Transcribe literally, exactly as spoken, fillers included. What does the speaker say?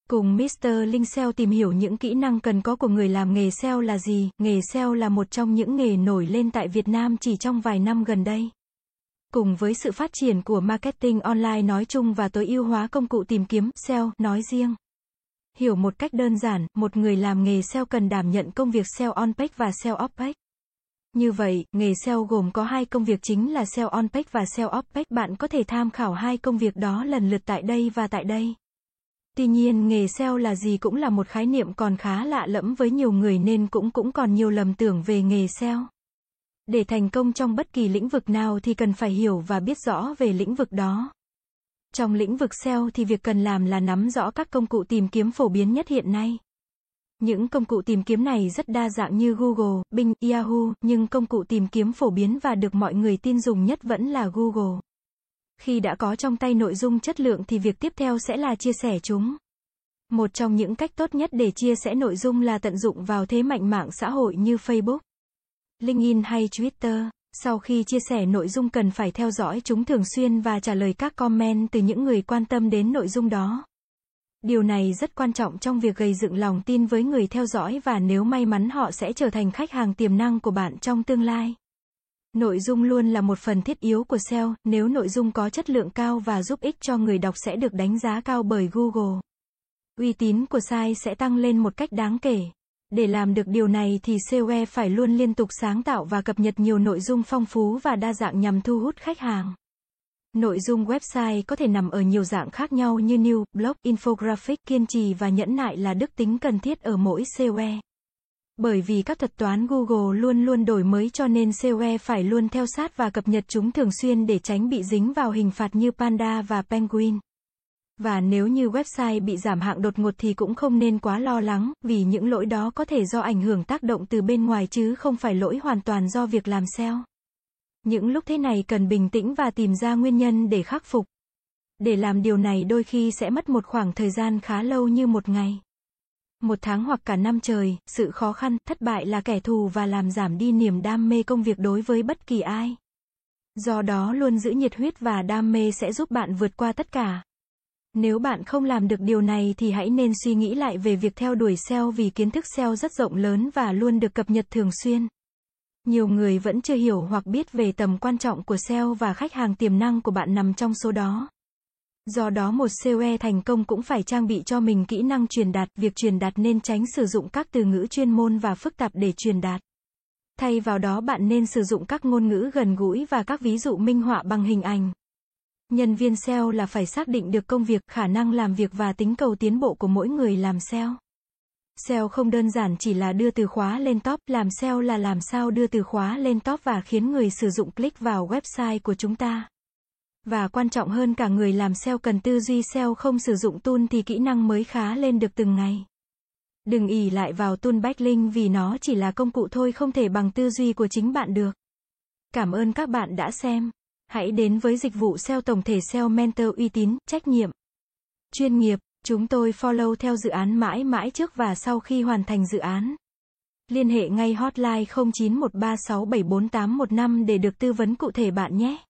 Cùng mít tơ Linh ét e o tìm hiểu những kỹ năng cần có của người làm nghề ét e o là gì. Nghề ét e o là một trong những nghề nổi lên tại Việt Nam chỉ trong vài năm gần đây. Cùng với sự phát triển của marketing online nói chung và tối ưu hóa công cụ tìm kiếm ét e o nói riêng. Hiểu một cách đơn giản, một người làm nghề ét e o cần đảm nhận công việc ét e o on-page và ét e o off-page. Như vậy, nghề ét e o gồm có hai công việc chính là ét e o on-page và ét e o off-page. Bạn có thể tham khảo hai công việc đó lần lượt tại đây và tại đây. Tuy nhiên, nghề ét e o là gì cũng là một khái niệm còn khá lạ lẫm với nhiều người nên cũng cũng còn nhiều lầm tưởng về nghề ét e o. Để thành công trong bất kỳ lĩnh vực nào thì cần phải hiểu và biết rõ về lĩnh vực đó. Trong lĩnh vực ét e o thì việc cần làm là nắm rõ các công cụ tìm kiếm phổ biến nhất hiện nay. Những công cụ tìm kiếm này rất đa dạng như Google, Bing, Yahoo, nhưng công cụ tìm kiếm phổ biến và được mọi người tin dùng nhất vẫn là Google. Khi đã có trong tay nội dung chất lượng thì việc tiếp theo sẽ là chia sẻ chúng. Một trong những cách tốt nhất để chia sẻ nội dung là tận dụng vào thế mạnh mạng xã hội như Facebook, LinkedIn hay Twitter. Sau khi chia sẻ nội dung cần phải theo dõi chúng thường xuyên và trả lời các comment từ những người quan tâm đến nội dung đó. Điều này rất quan trọng trong việc gây dựng lòng tin với người theo dõi và nếu may mắn họ sẽ trở thành khách hàng tiềm năng của bạn trong tương lai. Nội dung luôn là một phần thiết yếu của ét e o, nếu nội dung có chất lượng cao và giúp ích cho người đọc sẽ được đánh giá cao bởi Google. Uy tín của site sẽ tăng lên một cách đáng kể. Để làm được điều này thì ét e o phải luôn liên tục sáng tạo và cập nhật nhiều nội dung phong phú và đa dạng nhằm thu hút khách hàng. Nội dung website có thể nằm ở nhiều dạng khác nhau như news, blog, infographic. Kiên trì và nhẫn nại là đức tính cần thiết ở mỗi ét e o. Bởi vì các thuật toán Google luôn luôn đổi mới cho nên ét e o phải luôn theo sát và cập nhật chúng thường xuyên để tránh bị dính vào hình phạt như Panda và Penguin. Và nếu như website bị giảm hạng đột ngột thì cũng không nên quá lo lắng, vì những lỗi đó có thể do ảnh hưởng tác động từ bên ngoài chứ không phải lỗi hoàn toàn do việc làm ét e o. Những lúc thế này cần bình tĩnh và tìm ra nguyên nhân để khắc phục. Để làm điều này đôi khi sẽ mất một khoảng thời gian khá lâu như một ngày, một tháng hoặc cả năm trời. Sự khó khăn, thất bại là kẻ thù và làm giảm đi niềm đam mê công việc đối với bất kỳ ai. Do đó luôn giữ nhiệt huyết và đam mê sẽ giúp bạn vượt qua tất cả. Nếu bạn không làm được điều này thì hãy nên suy nghĩ lại về việc theo đuổi ét e o vì kiến thức ét e o rất rộng lớn và luôn được cập nhật thường xuyên. Nhiều người vẫn chưa hiểu hoặc biết về tầm quan trọng của ét e o và khách hàng tiềm năng của bạn nằm trong số đó. Do đó một ét e o thành công cũng phải trang bị cho mình kỹ năng truyền đạt. Việc truyền đạt nên tránh sử dụng các từ ngữ chuyên môn và phức tạp để truyền đạt. Thay vào đó bạn nên sử dụng các ngôn ngữ gần gũi và các ví dụ minh họa bằng hình ảnh. Nhân viên ét e o là phải xác định được công việc, khả năng làm việc và tính cầu tiến bộ của mỗi người làm ét e o. ét e o không đơn giản chỉ là đưa từ khóa lên top, làm ét e o là làm sao đưa từ khóa lên top và khiến người sử dụng click vào website của chúng ta. Và quan trọng hơn cả, người làm ét e o cần tư duy ét e o, không sử dụng tool thì kỹ năng mới khá lên được từng ngày. Đừng ỷ lại vào tool backlink vì nó chỉ là công cụ thôi, không thể bằng tư duy của chính bạn được. Cảm ơn các bạn đã xem. Hãy đến với dịch vụ ét e o tổng thể ét e o Mentor uy tín, trách nhiệm, chuyên nghiệp. Chúng tôi follow theo dự án mãi mãi trước và sau khi hoàn thành dự án. Liên hệ ngay hotline không chín một ba sáu bảy bốn tám một năm để được tư vấn cụ thể bạn nhé.